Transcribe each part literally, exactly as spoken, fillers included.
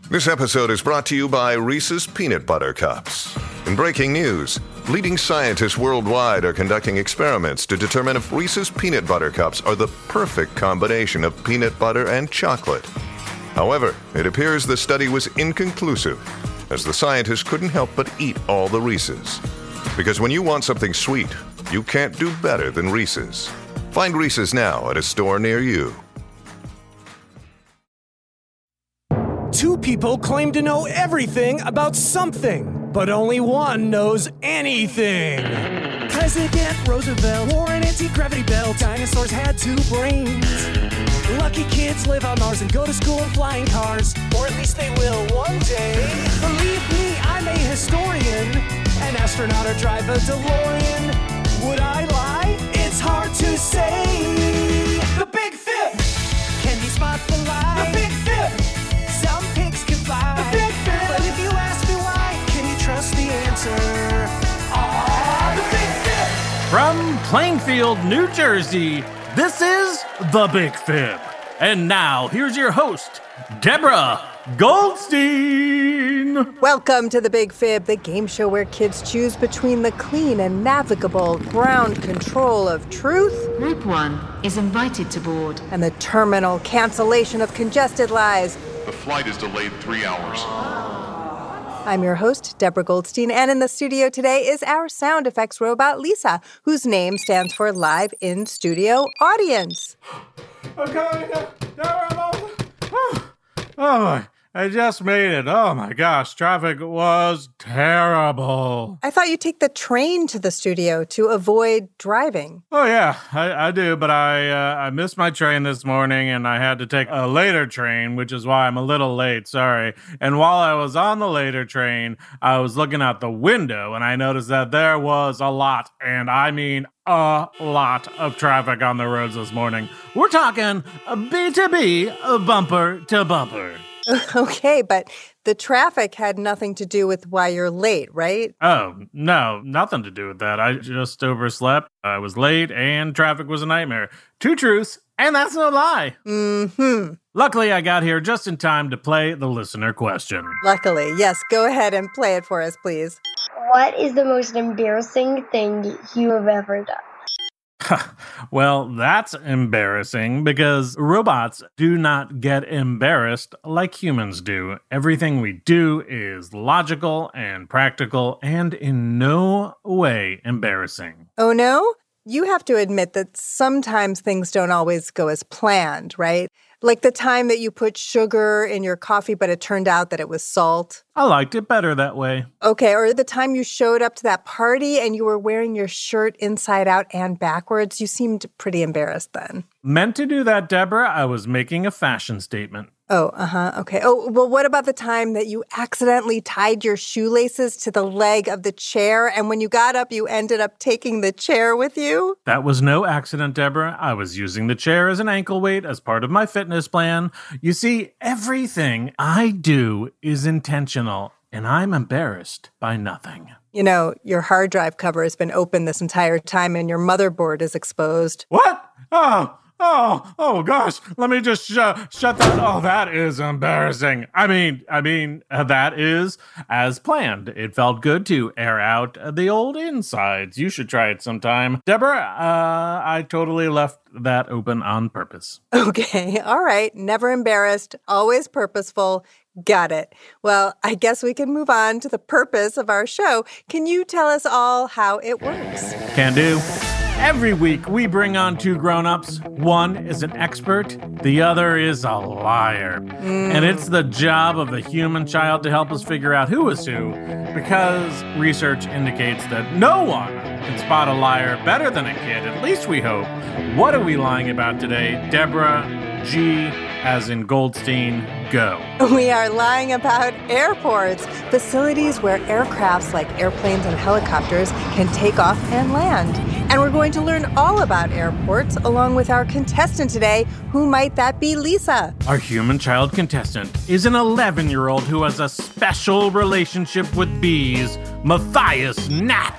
This episode is brought to you by Reese's Peanut Butter Cups. In breaking news, leading scientists worldwide are conducting experiments to determine if Reese's Peanut Butter Cups are the perfect combination of peanut butter and chocolate. However, it appears the study was inconclusive, as the scientists couldn't help but eat all the Reese's. Because when you want something sweet, you can't do better than Reese's. Find Reese's now at a store near you. Two people claim to know everything about something, but only one knows anything. President Roosevelt wore an anti-gravity belt. Dinosaurs had two brains. Lucky kids live on Mars and go to school in flying cars, or at least they will one day. Believe me, I'm a historian, an astronaut or drive a DeLorean. Would I lie? It's hard to say. The Big Fib! Can you spot the lie? The Big Fib! Some pigs can fly. The Big Fib! But if you ask me why, can you trust the answer? Ah, the Big Fib! From Plainfield, New Jersey, this is The Big Fib. And now, here's your host, Deborah Goldstein. Welcome to The Big Fib, the game show where kids choose between the clean and navigable ground control of truth. Group one is invited to board. And the terminal cancellation of congested lies. The flight is delayed three hours. I'm your host, Deborah Goldstein, and in the studio today is our sound effects robot, Lisa, whose name stands for Live in Studio Audience. Okay, Deborah, oh, my, I just made it. Oh my gosh, traffic was terrible. I thought you'd take the train to the studio to avoid driving. Oh yeah, I, I do, but I uh, I missed my train this morning and I had to take a later train, which is why I'm a little late, sorry. And while I was on the later train, I was looking out the window and I noticed that there was a lot, and I mean a lot of traffic on the roads this morning. We're talking B to B, bumper to bumper. Okay, but the traffic had nothing to do with why you're late, right? Oh, no, nothing to do with that. I just overslept. I was late and traffic was a nightmare. Two truths, and that's no lie. Mm-hmm. Luckily, I got here just in time to play the listener question. Luckily, yes. Go ahead and play it for us, please. What is the most embarrassing thing you have ever done? Well, that's embarrassing because robots do not get embarrassed like humans do. Everything we do is logical and practical and in no way embarrassing. Oh, no? You have to admit that sometimes things don't always go as planned, right? Like the time that you put sugar in your coffee, but it turned out that it was salt. I liked it better that way. Okay, or the time you showed up to that party and you were wearing your shirt inside out and backwards. You seemed pretty embarrassed then. Meant to do that, Deborah. I was making a fashion statement. Oh, uh-huh, okay. Oh, well, what about the time that you accidentally tied your shoelaces to the leg of the chair, and when you got up, you ended up taking the chair with you? That was no accident, Deborah. I was using the chair as an ankle weight as part of my fitness plan. You see, everything I do is intentional, and I'm embarrassed by nothing. You know, your hard drive cover has been open this entire time, and your motherboard is exposed. What? Oh, Oh, oh gosh, let me just sh- shut that. Oh, that is embarrassing. I mean, I mean, uh, that is as planned. It felt good to air out the old insides. You should try it sometime. Deborah, uh, I totally left that open on purpose. Okay, all right. Never embarrassed, always purposeful. Got it. Well, I guess we can move on to the purpose of our show. Can you tell us all how it works? Can do. Every week, we bring on two grown-ups. One is an expert, the other is a liar. Mm. And it's the job of the human child to help us figure out who is who, because research indicates that no one can spot a liar better than a kid, at least we hope. What are we lying about today? Deborah G, as in Goldstein, go. We are lying about airports, facilities where aircrafts like airplanes and helicopters can take off and land. And we're going to learn all about airports along with our contestant today. Who might that be, Lisa? Our human child contestant is an eleven-year-old who has a special relationship with bees, Matthias Knapp.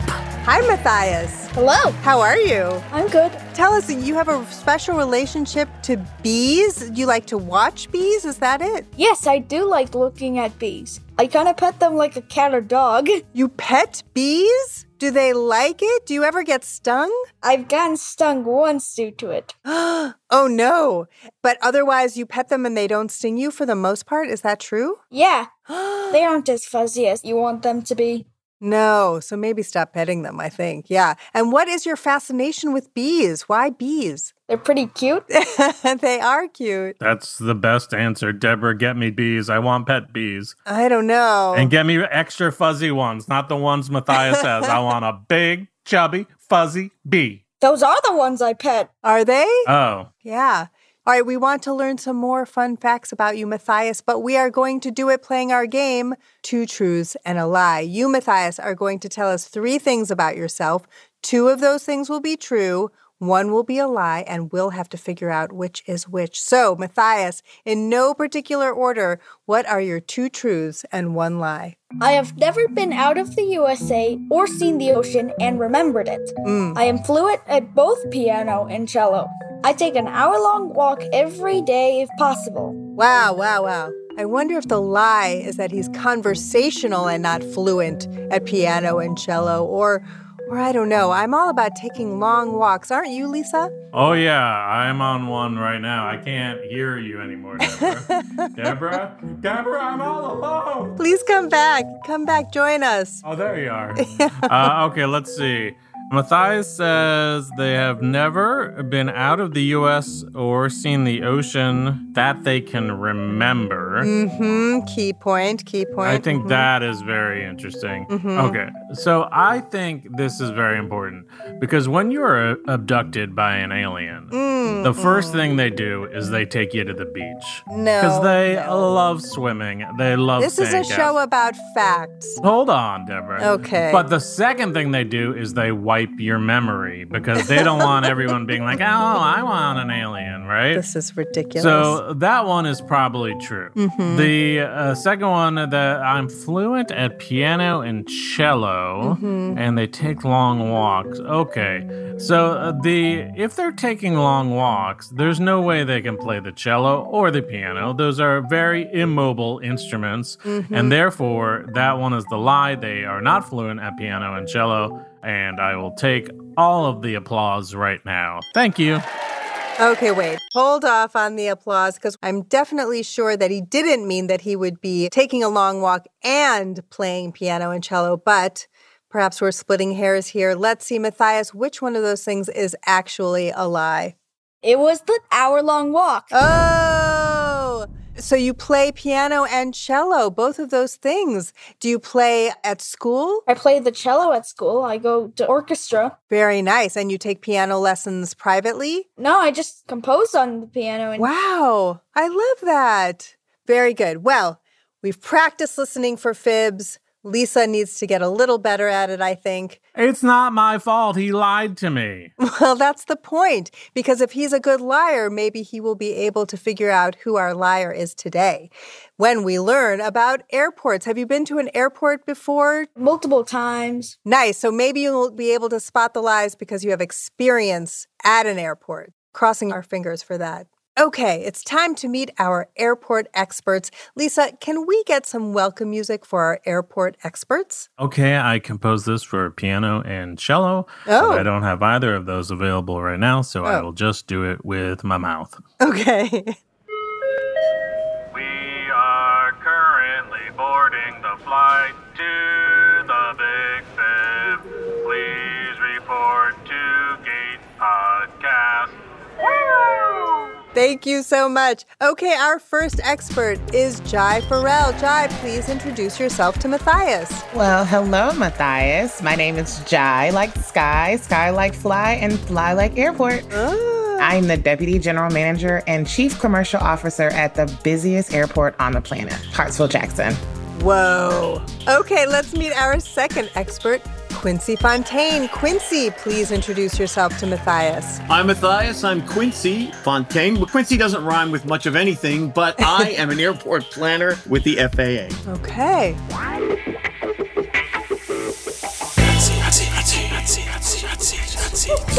Hi, Matthias. Hello. How are you? I'm good. Tell us, you have a special relationship to bees? You like to watch bees? Is that it? Yes, I do like looking at bees. I kind of pet them like a cat or dog. You pet bees? Do they like it? Do you ever get stung? I've gotten stung once due to it. Oh, no. But otherwise, you pet them and they don't sting you for the most part? Is that true? Yeah. They aren't as fuzzy as you want them to be. No, so maybe stop petting them, I think. Yeah. And what is your fascination with bees? Why bees? They're pretty cute. They are cute. That's the best answer. Deborah, get me bees. I want pet bees. I don't know. And get me extra fuzzy ones, not the ones Matthias says. I want a big, chubby, fuzzy bee. Those are the ones I pet. Are they? Oh. Yeah. All right, we want to learn some more fun facts about you, Matthias, but we are going to do it playing our game, Two Truths and a Lie. You, Matthias, are going to tell us three things about yourself. Two of those things will be true. One will be a lie, and we'll have to figure out which is which. So, Matthias, in no particular order, what are your two truths and one lie? I have never been out of the U S A or seen the ocean and remembered it. Mm. I am fluent at both piano and cello. I take an hour-long walk every day if possible. Wow, wow, wow. I wonder if the lie is that he's conversational and not fluent at piano and cello, or... Or I don't know. I'm all about taking long walks. Aren't you, Lisa? Oh, yeah. I'm on one right now. I can't hear you anymore, Deborah. Deborah? Deborah, I'm all alone. Please come back. Come back. Join us. Oh, there you are. uh, okay, let's see. Matthias says they have never been out of the U S or seen the ocean that they can remember. Mm-hmm. Key point, key point. I think mm-hmm. that is very interesting. Mm-hmm. Okay, so I think this is very important because when you're abducted by an alien, mm-hmm. the first thing they do is they take you to the beach. No. Because they no. love swimming. They love This is a show about facts. Hold on, Deborah. Okay. But the second thing they do is they wipe your memory because they don't want everyone being like, oh, I want an alien, right? This is ridiculous. So that one is probably true. Mm-hmm. The uh, second one, that I'm fluent at piano and cello, mm-hmm. and they take long walks. Okay, so uh, the if they're taking long walks, there's no way they can play the cello or the piano. Those are very immobile instruments, mm-hmm. and therefore that one is the lie. They are not fluent at piano and cello. And I will take all of the applause right now. Thank you. Okay, wait. Hold off on the applause because I'm definitely sure that he didn't mean that he would be taking a long walk and playing piano and cello, but perhaps we're splitting hairs here. Let's see, Matthias, which one of those things is actually a lie? It was the hour-long walk. Oh! So you play piano and cello, both of those things. Do you play at school? I play the cello at school. I go to orchestra. Very nice. And you take piano lessons privately? No, I just compose on the piano. And wow. I love that. Very good. Well, we've practiced listening for fibs. Lisa needs to get a little better at it, I think. It's not my fault. He lied to me. Well, that's the point. Because if he's a good liar, maybe he will be able to figure out who our liar is today when we learn about airports. Have you been to an airport before? Multiple times. Nice. So maybe you'll be able to spot the lies because you have experience at an airport. Crossing our fingers for that. Okay, it's time to meet our airport experts. Lisa, can we get some welcome music for our airport experts? Okay, I composed this for piano and cello. Oh. But I don't have either of those available right now, so oh. I will just do it with my mouth. Okay. We are currently boarding the flight to the Big Fib. Please report to Gate Podcast. Thank you so much. Okay, our first expert is Jai Farrell. Jai, please introduce yourself to Matthias. Well, hello, Matthias. My name is Jai, like sky, sky like fly, and fly like airport. Oh. I'm the Deputy General Manager and Chief Commercial Officer at the busiest airport on the planet, Hartsfield-Jackson. Whoa. Okay, let's meet our second expert, Quincy Fontaine. Quincy, please introduce yourself to Matthias. Hi, Matthias. I'm Quincy Fontaine. Well, Quincy doesn't rhyme with much of anything, but I am an airport planner with the F A A. Okay. Hot seat, hot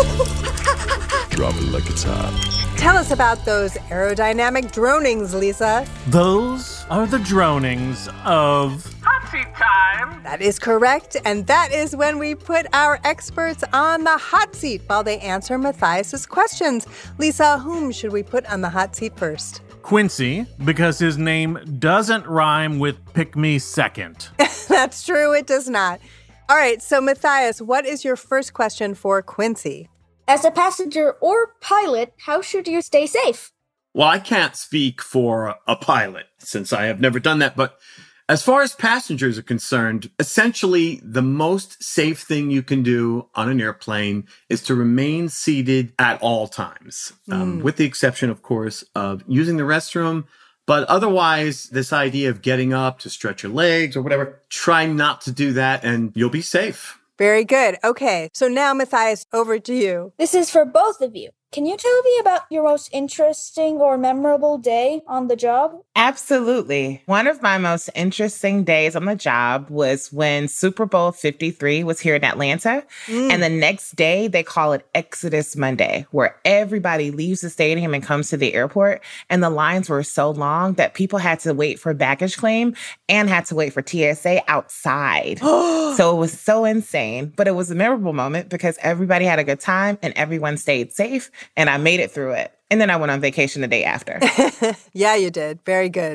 seat. Drop it like it's hot. Tell us about those aerodynamic dronings, Lisa. Those are the dronings of Hot Seat Time. That is correct, and that is when we put our experts on the hot seat while they answer Matthias's questions. Lisa, whom should we put on the hot seat first? Quincy, because his name doesn't rhyme with pick me second. That's true, it does not. All right, so Matthias, what is your first question for Quincy? As a passenger or pilot, how should you stay safe? Well, I can't speak for a pilot since I have never done that, but as far as passengers are concerned, essentially the most safe thing you can do on an airplane is to remain seated at all times, mm. um, with the exception, of course, of using the restroom. But otherwise, this idea of getting up to stretch your legs or whatever, try not to do that and you'll be safe. Very good. Okay, so now, Matthias, over to you. This is for both of you. Can you tell me about your most interesting or memorable day on the job? Absolutely. One of my most interesting days on the job was when Super Bowl fifty-three was here in Atlanta. Mm. And the next day, they call it Exodus Monday, where everybody leaves the stadium and comes to the airport. And the lines were so long that people had to wait for baggage claim and had to wait for T S A outside. So it was so insane. But it was a memorable moment because everybody had a good time and everyone stayed safe. And I made it through it. And then I went on vacation the day after. Yeah, you did. Very good.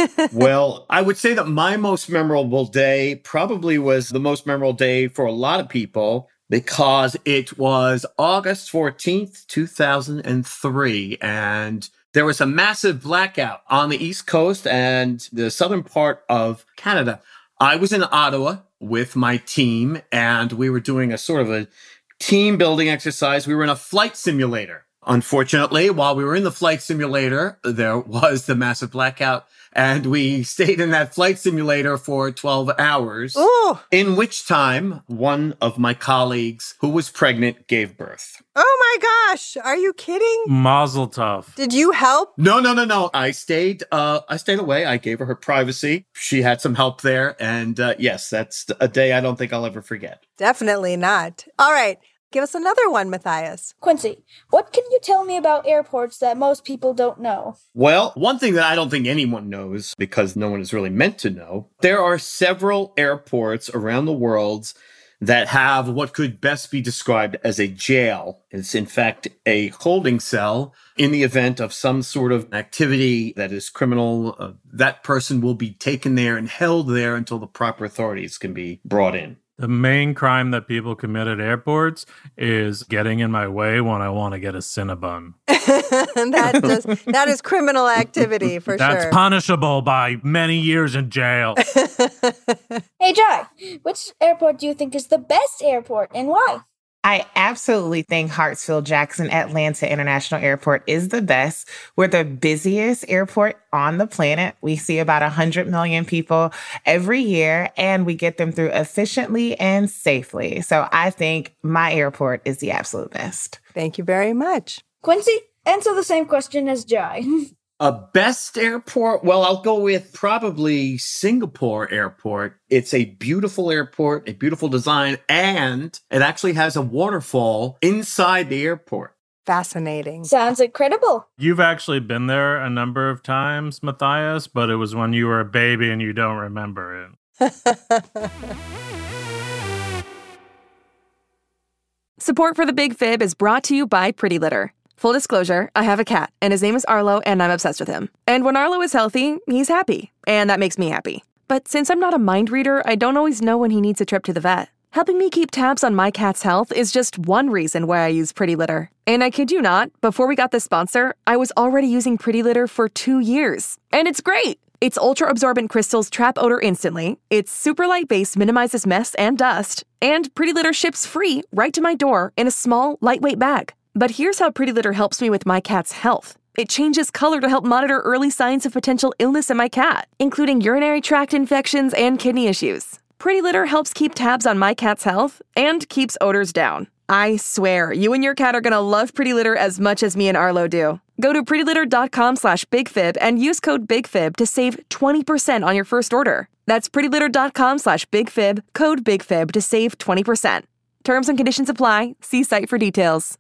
Well, I would say that my most memorable day probably was the most memorable day for a lot of people because it was August fourteenth, two thousand three. And there was a massive blackout on the East Coast and the southern part of Canada. I was in Ottawa with my team, and we were doing a sort of a team building exercise. We were in a flight simulator. Unfortunately, while we were in the flight simulator, there was the massive blackout, and we stayed in that flight simulator for twelve hours, Ooh. In which time one of my colleagues who was pregnant gave birth. Oh my gosh, are you kidding? Mazel tov. Did you help? No, no, no, no. I stayed, uh, I stayed away. I gave her her privacy. She had some help there. And uh, yes, that's a day I don't think I'll ever forget. Definitely not. All right. Give us another one, Matthias. Quincy, what can you tell me about airports that most people don't know? Well, one thing that I don't think anyone knows, because no one is really meant to know, there are several airports around the world that have what could best be described as a jail. It's, in fact, a holding cell. In the event of some sort of activity that is criminal, uh, that person will be taken there and held there until the proper authorities can be brought in. The main crime that people commit at airports is getting in my way when I want to get a Cinnabon. that, does, that is criminal activity, for That's sure. That's punishable by many years in jail. Hey, Jai, which airport do you think is the best airport and why? I absolutely think Hartsfield-Jackson Atlanta International Airport is the best. We're the busiest airport on the planet. We see about one hundred million people every year, and we get them through efficiently and safely. So I think my airport is the absolute best. Thank you very much. Quincy, answer the same question as Jai. A best airport? Well, I'll go with probably Singapore Airport. It's a beautiful airport, a beautiful design, and it actually has a waterfall inside the airport. Fascinating. Sounds incredible. You've actually been there a number of times, Matthias, but it was when you were a baby and you don't remember it. Support for The Big Fib is brought to you by Pretty Litter. Full disclosure, I have a cat, and his name is Arlo, and I'm obsessed with him. And when Arlo is healthy, he's happy, and that makes me happy. But since I'm not a mind reader, I don't always know when he needs a trip to the vet. Helping me keep tabs on my cat's health is just one reason why I use Pretty Litter. And I kid you not, before we got this sponsor, I was already using Pretty Litter for two years. And it's great! Its ultra-absorbent crystals trap odor instantly, its super light base minimizes mess and dust, and Pretty Litter ships free right to my door in a small, lightweight bag. But here's how Pretty Litter helps me with my cat's health. It changes color to help monitor early signs of potential illness in my cat, including urinary tract infections and kidney issues. Pretty Litter helps keep tabs on my cat's health and keeps odors down. I swear, you and your cat are gonna love Pretty Litter as much as me and Arlo do. Go to prettylitter.com slash bigfib and use code BIGFIB to save twenty percent on your first order. That's prettylitter.com slash bigfib, code BIGFIB to save twenty percent. Terms and conditions apply. See site for details.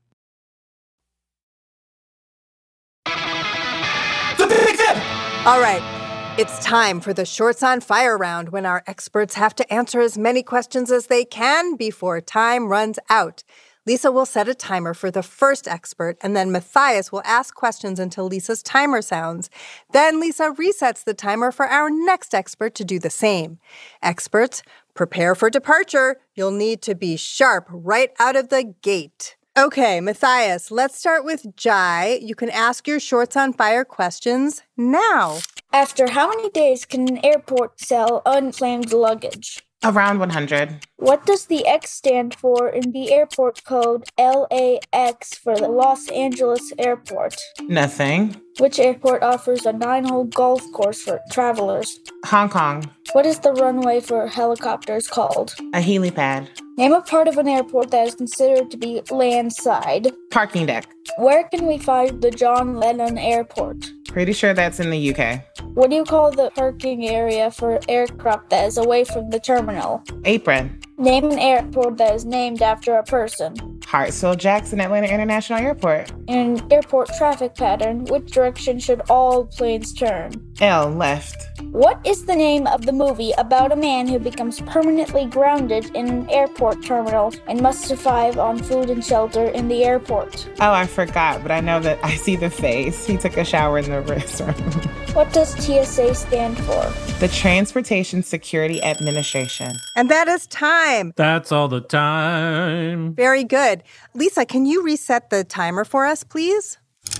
The Big Fib! All right. It's time for the Shorts on Fire round when our experts have to answer as many questions as they can before time runs out. Lisa will set a timer for the first expert, and then Matthias will ask questions until Lisa's timer sounds. Then Lisa resets the timer for our next expert to do the same. Experts, prepare for departure. You'll need to be sharp right out of the gate. Okay, Matthias, let's start with Jai. You can ask your Shorts on Fire questions now. After how many days can an airport sell unclaimed luggage? Around one hundred. What does the X stand for in the airport code L A X for the Los Angeles airport? Nothing. Which airport offers a nine-hole golf course for travelers? Hong Kong. What is the runway for helicopters called? A helipad. Name a part of an airport that is considered to be landside. Parking deck. Where can we find the John Lennon Airport? Pretty sure that's in the U K. What do you call the parking area for aircraft that is away from the terminal? Apron. Name an airport that is named after a person. Hartsfield-Jackson Atlanta International Airport. In an airport traffic pattern, which direction should all planes turn? L, left. What is the name of the movie about a man who becomes permanently grounded in an airport terminal and must survive on food and shelter in the airport? Oh, I forgot, but I know that I see the face. He took a shower in the restroom. What does T S A stand for? The Transportation Security Administration. And that is time. That's all the time. Very good. Lisa, can you reset the timer for us, please?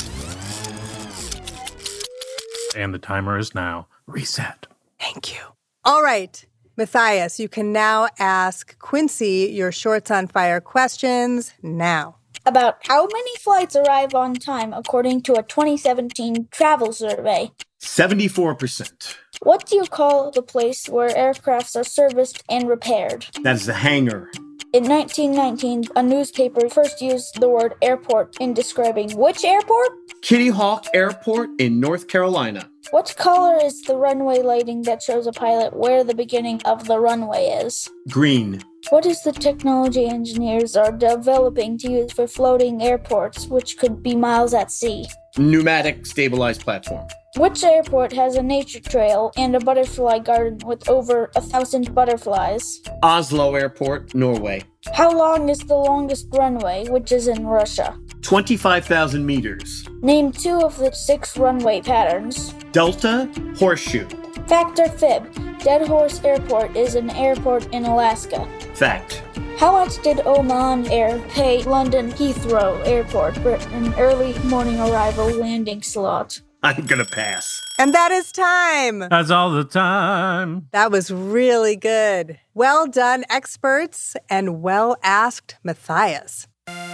And the timer is now reset. Thank you. All right. Matthias, you can now ask Quincy your Shorts on Fire questions now. About how many flights arrive on time according to a twenty seventeen travel survey? seventy-four percent. What do you call the place where aircrafts are serviced and repaired? That is the hangar. In nineteen nineteen, a newspaper first used the word airport in describing which airport? Kitty Hawk Airport in North Carolina. What color is the runway lighting that shows a pilot where the beginning of the runway is? Green. What is the technology engineers are developing to use for floating airports, which could be miles at sea? Pneumatic stabilized platform. Which airport has a nature trail and a butterfly garden with over a thousand butterflies? Oslo Airport, Norway. How long is the longest runway, which is in Russia? twenty-five thousand meters. Name two of the six runway patterns. Delta, Horseshoe. Fact or fib? Dead Horse Airport is an airport in Alaska. Fact. How much did Oman Air pay London Heathrow Airport for an early morning arrival landing slot? I'm gonna pass. And that is time. That's all the time. That was really good. Well done, experts, and well asked, Matthias.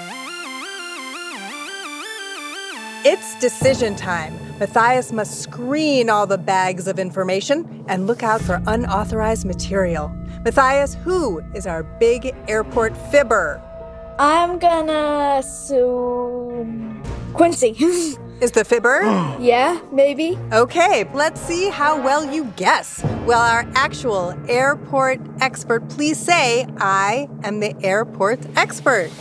It's decision time. Matthias must screen all the bags of information and look out for unauthorized material. Matthias, who is our big airport fibber? I'm gonna assume Quincy. Is the fibber? Yeah, maybe. Okay, let's see how well you guess. Will our actual airport expert please say, I am the airport expert?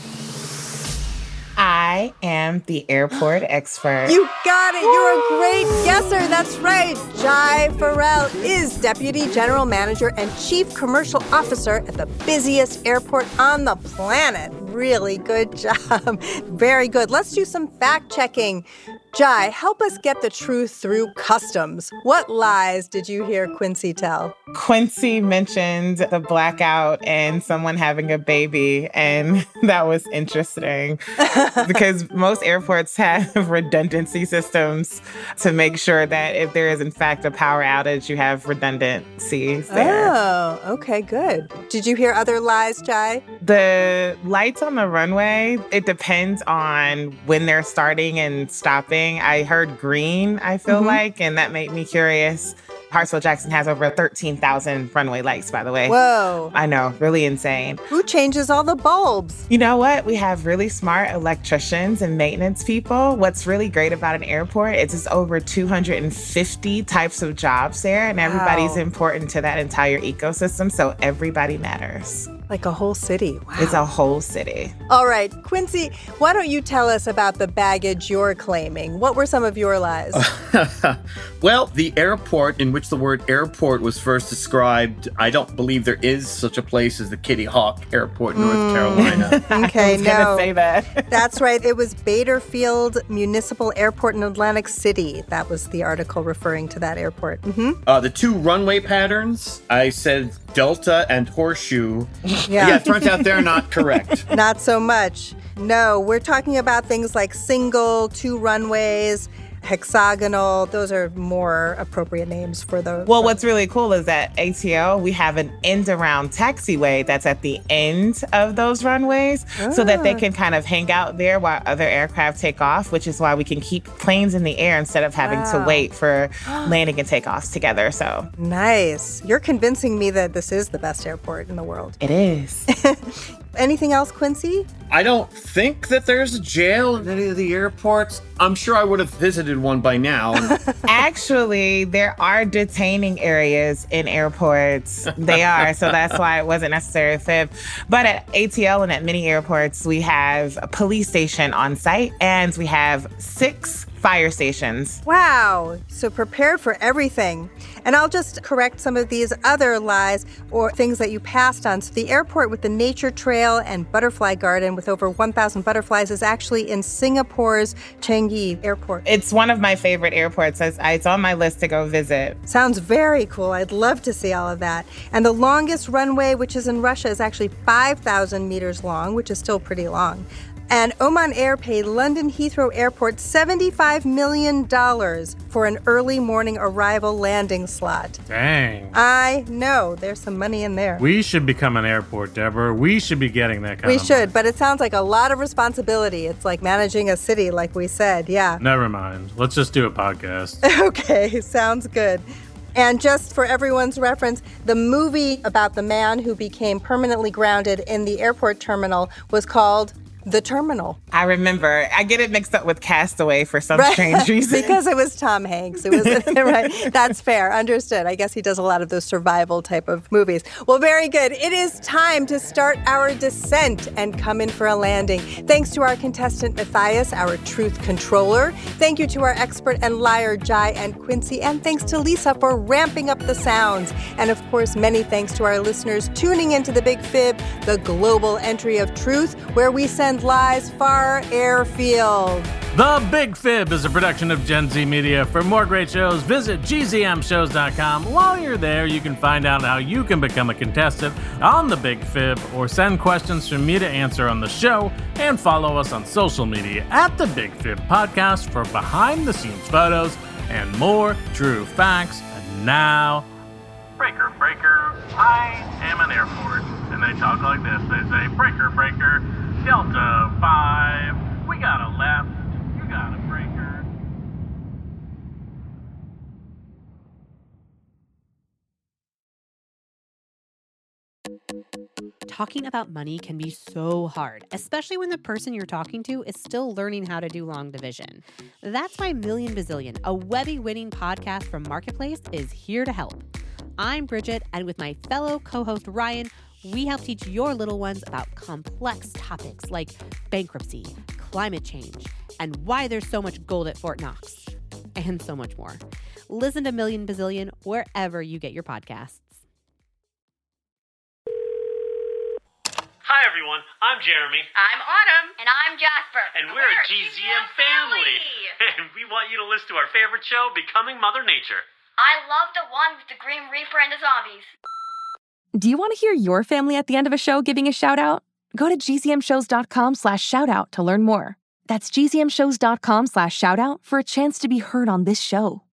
I am the airport expert. You got it. You're a great guesser. That's right. Jai Farrell is Deputy General Manager and Chief Commercial Officer at the busiest airport on the planet. Really good job. Very good. Let's do some fact checking. Jai, help us get the truth through customs. What lies did you hear Quincy tell? Quincy mentioned the blackout and someone having a baby, and that was interesting because most airports have redundancy systems to make sure that if there is in fact a power outage, you have redundancies there. Oh, okay, good. Did you hear other lies, Jai? The lights on the runway, it depends on when they're starting and stopping. I heard green, I feel mm-hmm. like, and that made me curious Hartsfield-Jackson has over thirteen thousand runway lights, by the way. Whoa. I know, really insane. Who changes all the bulbs? You know what? We have really smart electricians and maintenance people. What's really great about an airport is it's over two hundred fifty types of jobs there, and everybody's Wow. important to that entire ecosystem, so everybody matters. Like a whole city. Wow. It's a whole city. All right, Quincy, why don't you tell us about the baggage you're claiming? What were some of your lies? Well, the airport in which the word airport was first described, I don't believe there is such a place as the Kitty Hawk Airport in North Mm. Carolina. Okay, I was gonna no. say that. That's right. It was Baderfield Municipal Airport in Atlantic City. That was the article referring to that airport. hmm Uh, the two runway patterns, I said Delta and Horseshoe. Yeah. Yeah, it turns out they're not correct. Not so much. No, we're talking about things like single, two runways, hexagonal. Those are more appropriate names for those. Well, what's really cool is that A T L, we have an end-around taxiway that's at the end of those runways so that they Ah. can kind of hang out there while other aircraft take off, which is why we can keep planes in the air instead of having to Wow. wait for landing and takeoffs together. So Nice. You're convincing me that this is the best airport in the world. it is. Anything else, Quincy? I don't think that there's a jail in any of the airports. I'm sure I would have visited one by now. Actually, there are detaining areas in airports. They are, so that's why it wasn't necessarily a fib. But at A T L and at many airports, we have a police station on site, and we have six fire stations. Wow. So prepared for everything. And I'll just correct some of these other lies or things that you passed on. So the airport with the nature trail and butterfly garden with over one thousand butterflies is actually in Singapore's Changi Airport. It's one of my favorite airports. It's it's on my list to go visit. Sounds very cool. I'd love to see all of that. And the longest runway, which is in Russia, is actually five thousand meters long, which is still pretty long. And Oman Air paid London Heathrow Airport seventy-five million dollars for an early morning arrival landing slot. Dang. I know, there's some money in there. We should become an airport, Deborah. We should be getting that kind We of should, but it sounds like a lot of responsibility. It's like managing a city, like we said. Yeah. Never mind. Let's just do a podcast. Okay, sounds good. And just for everyone's reference, the movie about the man who became permanently grounded in the airport terminal was called The Terminal. I remember. I get it mixed up with Castaway for some Right. strange reason. Because it was Tom Hanks. It was right. That's fair. Understood. I guess he does a lot of those survival type of movies. Well, very good. It is time to start our descent and come in for a landing. Thanks to our contestant Matthias, our truth controller. Thank you to our expert and liar Jai and Quincy. And thanks to Lisa for ramping up the sounds. And of course, many thanks to our listeners tuning into The Big Fib, the global entry of truth, where we send lies far airfield. The Big Fib is a production of Gen Z Media. For more great shows, visit G Z M shows dot com. While you're there, you can find out how you can become a contestant on The Big Fib or send questions for me to answer on the show, and follow us on social media at The Big Fib Podcast for behind-the-scenes photos and more true facts. And now, breaker, breaker, I am an airport. And they talk like this. They say, breaker, breaker, Delta five, we got a left, you got a breaker. Talking about money can be so hard, especially when the person you're talking to is still learning how to do long division. That's why Million Bazillion, a Webby-winning podcast from Marketplace, is here to help. I'm Bridget, and with my fellow co-host Ryan, we help teach your little ones about complex topics like bankruptcy, climate change, and why there's so much gold at Fort Knox, and so much more. Listen to Million Bazillion wherever you get your podcasts. Hi, everyone. I'm Jeremy. I'm Autumn. And I'm Jasper. And we're, we're a G Z M family. family. And we want you to listen to our favorite show, Becoming Mother Nature. I love the one with the Grim Reaper and the zombies. Do you want to hear your family at the end of a show giving a shout out? Go to G Z M shows dot com slash shout out to learn more. That's G Z M shows dot com slash shout out for a chance to be heard on this show.